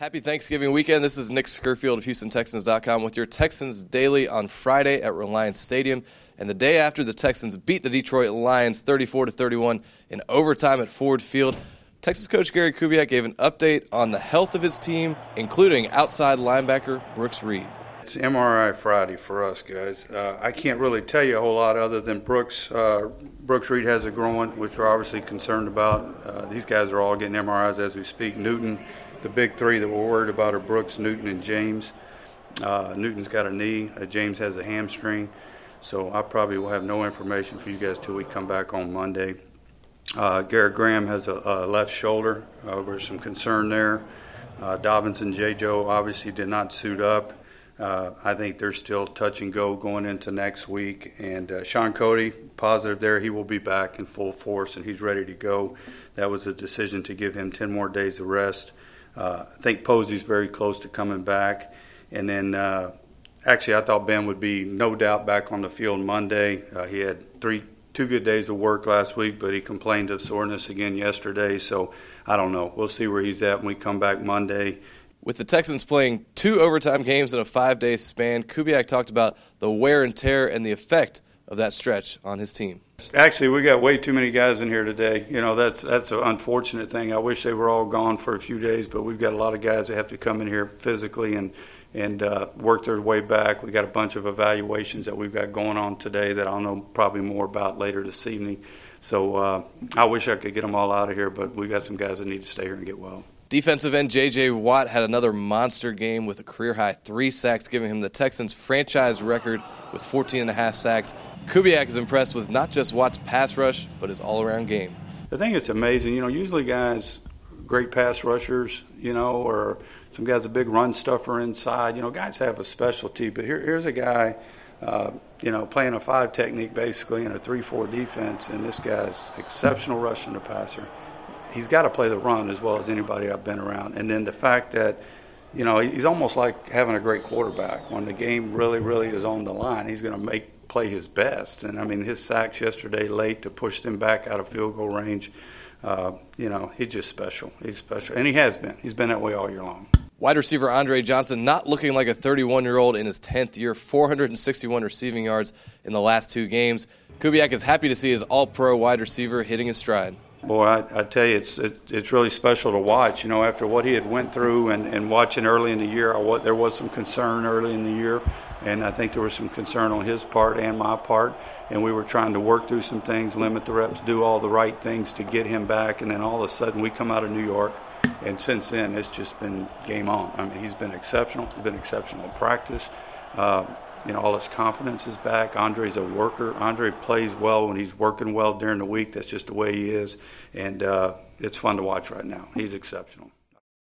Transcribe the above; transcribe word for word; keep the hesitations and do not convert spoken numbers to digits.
Happy Thanksgiving weekend. This is Nick Scurfield of Houston Texans dot com with your Texans Daily on Friday at Reliance Stadium. And the day after the Texans beat the Detroit Lions thirty-four to thirty-one in overtime at Ford Field, Texas coach Gary Kubiak gave an update on the health of his team, including outside linebacker Brooks Reed. It's M R I Friday for us, guys. Uh, I can't really tell you a whole lot other than Brooks uh, Brooks Reed has a groin, which we're obviously concerned about. Uh, these guys are all getting M R Is as we speak. Newton, the big three that we're worried about are Brooks, Newton, and James. Uh, Newton's got a knee. Uh, James has a hamstring. So I probably will have no information for you guys till we come back on Monday. Uh, Garrett Graham has a, a left shoulder. Uh, there's some concern there. Uh, Dobbins and J. Joe obviously did not suit up. Uh, I think they're still touch and go going into next week. And uh, Sean Cody, positive there. He will be back in full force, and he's ready to go. That was a decision to give him ten more days of rest. Uh, I think Posey's very close to coming back. And then uh, actually I thought Ben would be no doubt back on the field Monday. Uh, he had three, two good days of work last week, but he complained of soreness again yesterday. So I don't know. We'll see where he's at when we come back Monday. With the Texans playing two overtime games in a five-day span, Kubiak talked about the wear and tear and the effect of that stretch on his team. Actually, we got way too many guys in here today. You know, that's that's an unfortunate thing. I wish they were all gone for a few days, but we've got a lot of guys that have to come in here physically and and uh, work their way back. We got a bunch of evaluations that we've got going on today that I'll know probably more about later this evening. So uh, I wish I could get them all out of here, but we got some guys that need to stay here and get well. Defensive end J J. Watt had another monster game with a career-high three sacks, giving him the Texans' franchise record with fourteen and a half sacks. Kubiak is impressed with not just Watt's pass rush, but his all-around game. I think it's amazing. You know, usually guys, great pass rushers, you know, or some guys a big run stuffer inside. You know, guys have a specialty, but here, here's a guy, uh, you know, playing a five technique basically in a three four defense, and this guy's exceptional rushing the passer. He's got to play the run as well as anybody I've been around. And then the fact that, you know, he's almost like having a great quarterback. When the game really, really is on the line, he's going to make play his best. And, I mean, his sacks yesterday late to push them back out of field goal range, uh, you know, he's just special. He's special. And he has been. He's been that way all year long. Wide receiver Andre Johnson not looking like a thirty-one-year-old in his tenth year, four hundred sixty-one receiving yards in the last two games. Kubiak is happy to see his all-pro wide receiver hitting his stride. Boy, I, I tell you, it's it, it's really special to watch. You know, after what he had went through and, and watching early in the year, I, what, there was some concern early in the year, and I think there was some concern on his part and my part, and we were trying to work through some things, limit the reps, do all the right things to get him back, and then all of a sudden we come out of New York, and since then it's just been game on. I mean, he's been exceptional. He's been exceptional in practice. Uh, You know, all his confidence is back. Andre's a worker. Andre plays well when he's working well during the week. That's just the way he is. And uh, it's fun to watch right now. He's exceptional.